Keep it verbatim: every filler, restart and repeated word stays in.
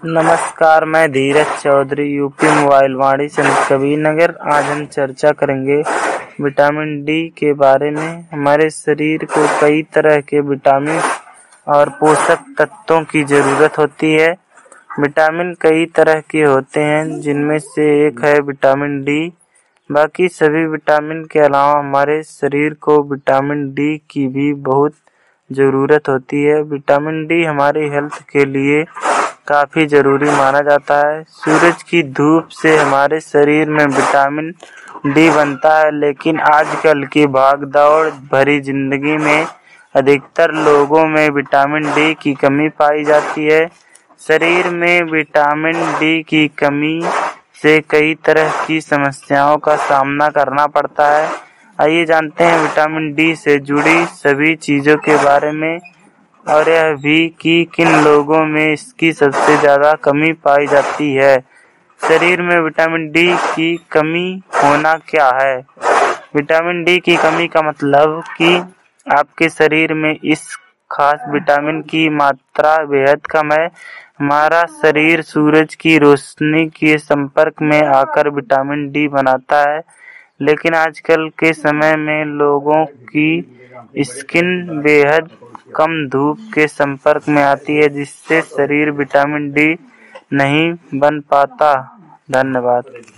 नमस्कार, मैं Dheeraj Chaudhary, UP mobile Vani Sant Kabir नगर। आज हम चर्चा करेंगे विटामिन डी के बारे में। हमारे शरीर को कई तरह के विटामिन और पोषक तत्वों की ज़रूरत होती है। विटामिन कई तरह के होते हैं, जिनमें से एक है विटामिन डी। बाकी सभी विटामिन के अलावा हमारे शरीर को विटामिन डी की भी बहुत ज़रूरत होती है। विटामिन डी हमारी हेल्थ के लिए काफ़ी ज़रूरी माना जाता है। सूरज की धूप से हमारे शरीर में विटामिन डी बनता है, लेकिन आजकल की भाग-दौड़ भरी ज़िंदगी में अधिकतर लोगों में विटामिन डी की कमी पाई जाती है। शरीर में विटामिन डी की कमी से कई तरह की समस्याओं का सामना करना पड़ता है। आइए जानते हैं विटामिन डी से जुड़ी सभी चीज़ों के बारे में, और यह भी कि किन लोगों में इसकी सबसे ज़्यादा कमी पाई जाती है। शरीर में विटामिन डी की कमी होना क्या है? विटामिन डी की कमी का मतलब कि आपके शरीर में इस खास विटामिन की मात्रा बेहद कम है। हमारा शरीर सूरज की रोशनी के संपर्क में आकर विटामिन डी बनाता है, लेकिन आजकल के समय में लोगों की स्किन बेहद कम धूप के संपर्क में आती है, जिससे शरीर विटामिन डी नहीं बन पाता। धन्यवाद।